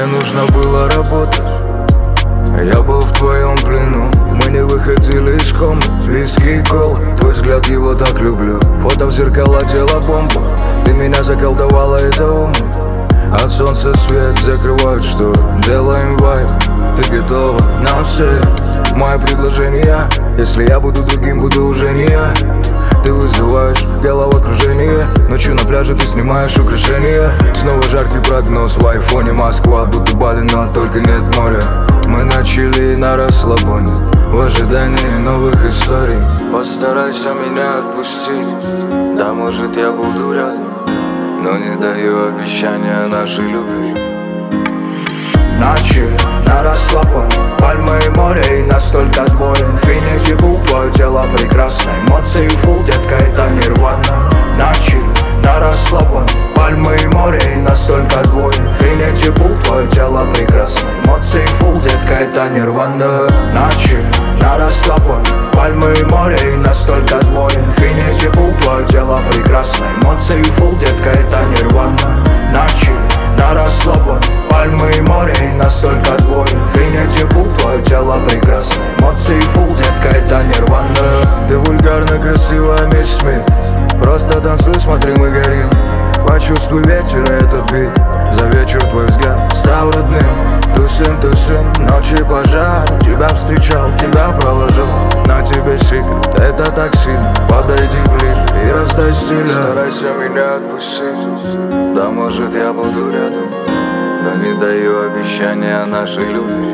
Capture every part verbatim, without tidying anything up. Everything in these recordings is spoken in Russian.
нужно было работать, я был в твоем плену. Мы не выходили из комнат, виски и кола. Твой взгляд, его так люблю. Фото в зеркала, тело бомба. Ты меня заколдовала, это умно. От солнца свет закрывают шторы. Делаем вайб, ты готова на все мои предложения. Если я буду другим, буду уже не я. Ты вызываешь головокружение. Ночью на пляже ты снимаешь украшения. Снова жаркий прогноз в айфоне. Москва, будто Бали, но только нет моря. Мы начали на расслабоне, в ожидании новых историй. Постарайся меня отпустить. Да, может, я буду рядом, но не даю обещания нашей любви. Начали на расслабоне, пальмы и море, и настолько двое. Инфинити был, твое тело прекрасно. Эмоции фул, детка, это нирвана. Начали на расслабоне, пальмы и море, и настолько двое. Инфинити был, твое тело прекрасно. Эмоции фул, детка, это нирвана. Начали на расслабоне, пальмы и море, и настолько двое. Инфинити был, твое тело прекрасно. Эмоции фул, детка, это нирвана. Начали на расслабоне, пальмы и море, и настолько двое. Инфинити пул, твое тело прекрасно. Эмоции фул, детка, это нирвана. Ты вульгарно красивая, мисс Смит. Просто танцуй, смотри, мы горим. Почувствуй ветер и этот бит. За вечер твой взгляд стал родным. Тусим, тусим, ночи пожар. Тебя встречал, тебя провожал. На тебе секрет, это так сильно. Подойди ближе и раздай стиля. Старайся меня отпустить. Да, может, я буду рядом, но не даю обещания нашей любви.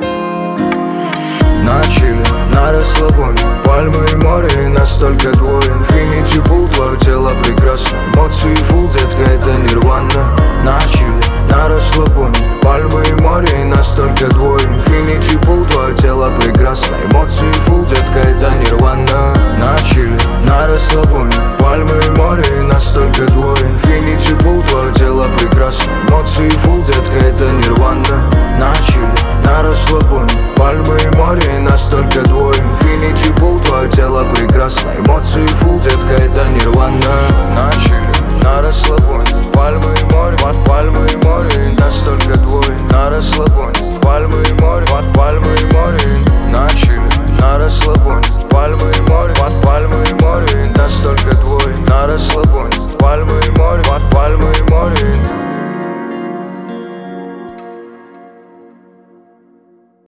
Начали на расслабоне, пальмы и море, и настолько двое. Инфинити пул, твое тело прекрасно. Эмоции фул, детка, это нирвана.